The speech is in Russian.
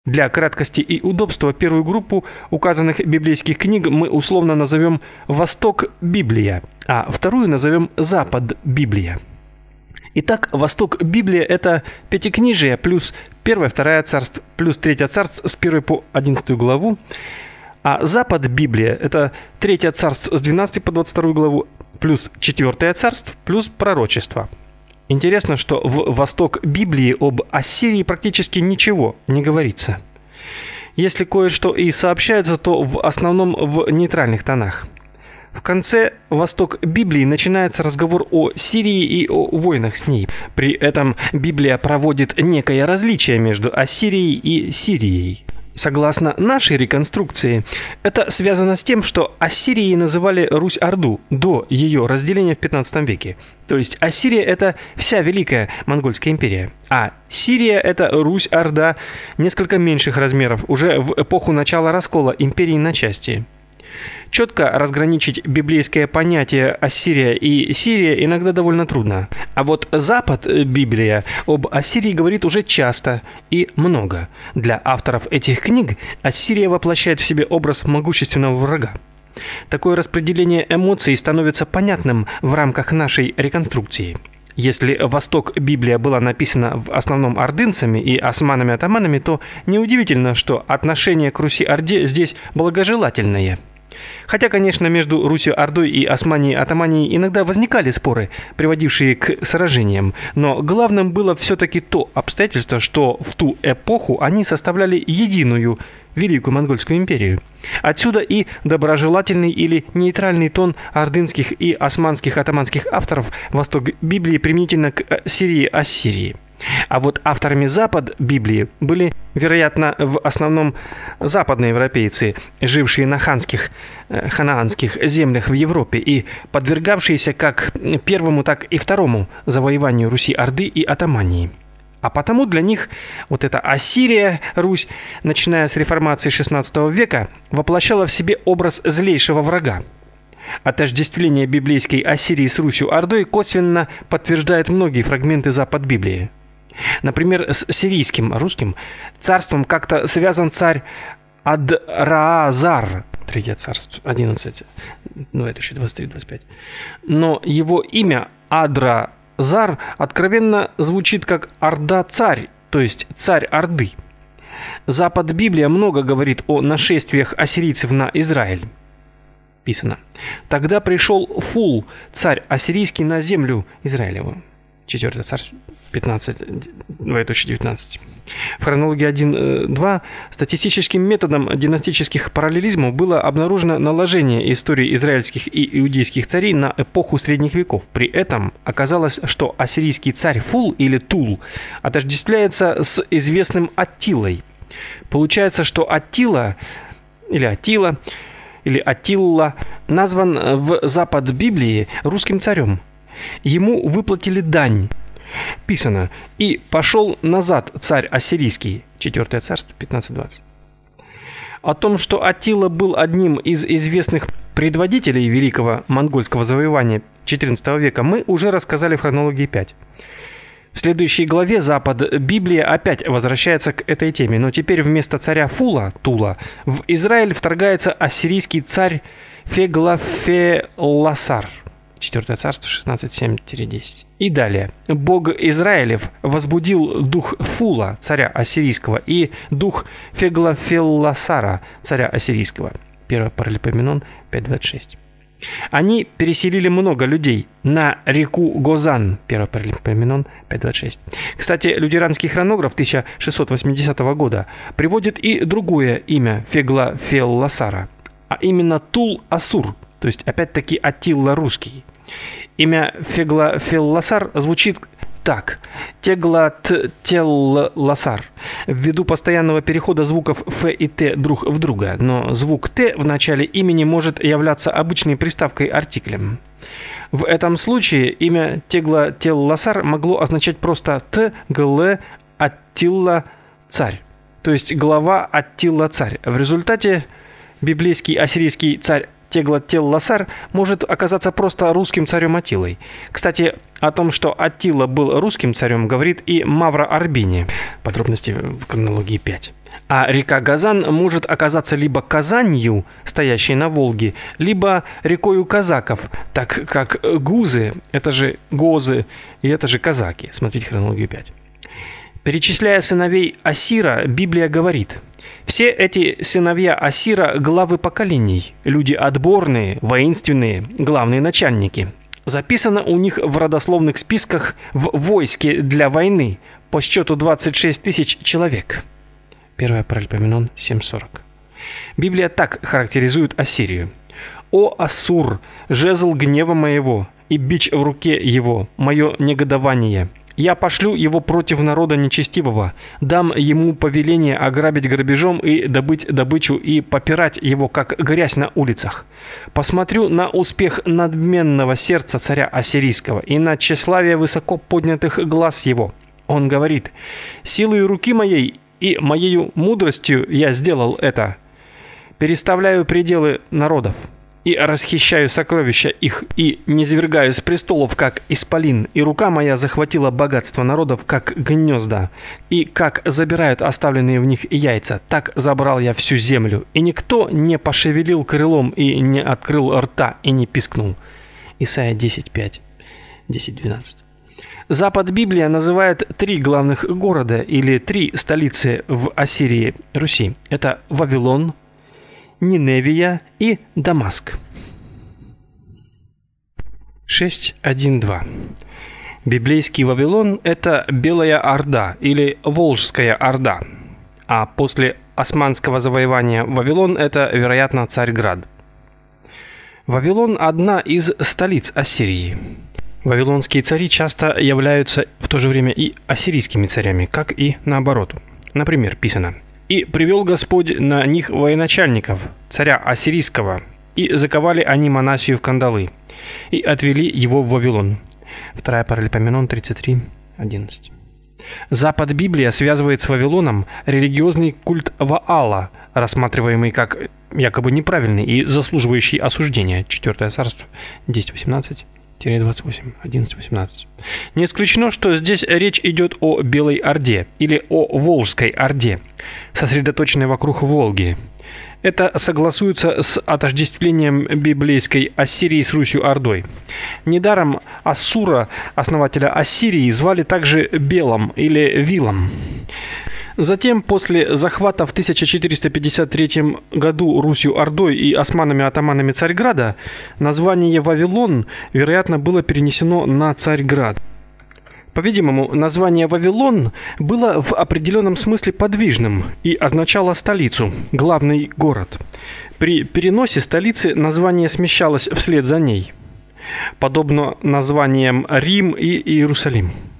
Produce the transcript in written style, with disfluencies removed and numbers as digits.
Для краткости и удобства первую группу указанных библейских книг мы условно назовем «Восток Библия», а вторую назовем «Запад Библия». Итак, Восток Библия – это Пятикнижие плюс 1-2 царств плюс 3 царств с 1 по 11 главу, а Запад Библия – это 3 царств с 12 по 22 главу плюс 4 царств плюс пророчество. Интересно, что в Восток Библии об Ассирии практически ничего не говорится. Если кое-что и сообщается, то в основном в нейтральных тонах. В конце Восток Библии начинается разговор о Сирии и о войнах с ней. При этом Библия проводит некое различие между Ассирией и Сирией. Согласно нашей реконструкции, это связано с тем, что Ассирией называли Русь-Орду до ее разделения в 15 веке. То есть Ассирия – это вся Великая Монгольская империя, а Сирия – это Русь-Орда несколько меньших размеров, уже в эпоху начала раскола империи на части. Четко разграничить библейское понятие Ассирия и Сирия иногда довольно трудно. А вот Запад Библия об Ассирии говорит уже часто и много. Для авторов этих книг Ассирия воплощает в себе образ могущественного врага. Такое распределение эмоций становится понятным в рамках нашей реконструкции. Если Восток Библия была написана в основном ордынцами и османами-атаманами, то неудивительно, что отношение к Руси-Орде здесь благожелательное. Хотя, конечно, между Русью-Ордой и Османией-Атаманией иногда возникали споры, приводившие к сражениям, но главным было все-таки то обстоятельство, что в ту эпоху они составляли единую Великую Монгольскую империю. Отсюда и доброжелательный или нейтральный тон ордынских и османских атаманских авторов Восток Библии применительно к Сирии-Ассирии. А вот авторами Запад Библии были, вероятно, в основном западноевропейцы, жившие на ханаанских землях в Европе и подвергавшиеся как первому, так и второму завоеванию Руси-Орды и Атамании. А потому для них вот эта Ассирия, Русь, начиная с реформации XVI века, воплощала в себе образ злейшего врага. Отождествление библейской Ассирии с Русью-Ордой косвенно подтверждает многие фрагменты Запад Библии. Например, с сирийским, русским царством как-то связан царь Адраазар, 3 царств, 11, 23-25. Но его имя Адраазар откровенно звучит как Орда-царь, то есть царь Орды. Запад Библия много говорит о нашествиях ассирийцев на Израиль. Писано: «Тогда пришел Фул, царь ассирийский, на землю Израилеву». 4 царств 15-19. В хронологии 1.2 статистическим методом династических параллелизмов было обнаружено наложение истории израильских и иудейских царей на эпоху средних веков. При этом оказалось, что ассирийский царь Фул или Тул отождествляется с известным Аттилой. Получается, что Аттила назван в Запад Библии русским царем. Ему выплатили дань. Писано: «И пошел назад царь ассирийский». 4 царство 15-20. О том, что Аттила был одним из известных предводителей великого монгольского завоевания XIV века, мы уже рассказали в хронологии 5. В следующей главе Запад Библия опять возвращается к этой теме, но теперь вместо царя Фула, Тула, в Израиль вторгается ассирийский царь Феглафелласар. 4 царство 16:7-10. И далее. Бог Израилев возбудил дух Фула, царя ассирийского, и дух Феглафелласара, царя ассирийского. 1 Паралипоменон 5:26. Они переселили много людей на реку Гозан. 1 Паралипоменон 5:26. Кстати, лютеранский хронограф 1680 года приводит и другое имя Феглафелласара, а именно Тул-Асур, то есть опять-таки Аттила русский. Имя Феглафелласар звучит так: Теглателласар, ввиду постоянного перехода звуков Ф и Т друг в друга, но звук Т в начале имени может являться обычной приставкой артиклем. В этом случае имя Теглателласар могло означать просто Т-Гл Аттила царь, то есть глава Аттила царь. В результате библейский ассирийский царь Теглателласар может оказаться просто русским царем Аттилой. Кстати, О том, что Аттила был русским царем, говорит и Мавро Арбини. Подробности в хронологии 5. А река Газан может оказаться либо Казанью, стоящей на Волге, либо рекою казаков, так как гузы – это же гозы, и это же казаки. Смотрите хронологию 5. Перечисляя сыновей Асира, Библия говорит: все эти сыновья Асира – главы поколений, люди отборные, воинственные, главные начальники. Записано у них в родословных списках в войске для войны по счету 26 тысяч человек. 1 Паралипоменон 7:40. Библия так характеризует Ассирию: «О Ассур, жезл гнева моего и бич в руке его, мое негодование. Я пошлю его против народа нечестивого, дам ему повеление ограбить грабежом и добыть добычу и попирать его, как грязь на улицах. Посмотрю на успех надменного сердца царя ассирийского и на тщеславие высоко поднятых глаз его. Он говорит: силой руки моей и моею мудростью я сделал это. Переставляю пределы народов и расхищаю сокровища их, и низвергаю с престолов, как исполин, и рука моя захватила богатство народов, как гнезда, и как забирают оставленные в них яйца, так забрал я всю землю, и никто не пошевелил крылом, и не открыл рта, и не пискнул». Исайя 10:5, 10:12. Запад Библия называет 3 главных города или 3 столицы в Ассирии, Руси. Это Вавилон, Ниневия и Дамаск. 6.1.2. Библейский Вавилон – это Белая Орда или Волжская Орда, а после османского завоевания Вавилон – это, вероятно, Царьград. Вавилон – одна из столиц Ассирии. Вавилонские цари часто являются в то же время и ассирийскими царями, как и наоборот. Например, писано: «И привел Господь на них военачальников, царя ассирийского, и заковали они Манасию в кандалы, и отвели его в Вавилон». 2 Паралипоменон 33:11. Запад Библия связывает с Вавилоном религиозный культ Ваала, рассматриваемый как якобы неправильный и заслуживающий осуждения. 4 Царств 10:18. 28, 11-18. Не исключено, что здесь речь идет о Белой Орде или о Волжской Орде, сосредоточенной вокруг Волги. Это согласуется с отождествлением библейской Ассирии с Русью Ордой. Недаром Ассура, основателя Ассирии, звали также Белом или Вилом. Затем, после захвата в 1453 году Русью Ордой и османами-атаманами Царьграда, название Вавилон, вероятно, было перенесено на Царьград. По-видимому, название Вавилон было в определенном смысле подвижным и означало столицу, главный город. При переносе столицы название смещалось вслед за ней, подобно названиям Рим и Иерусалим.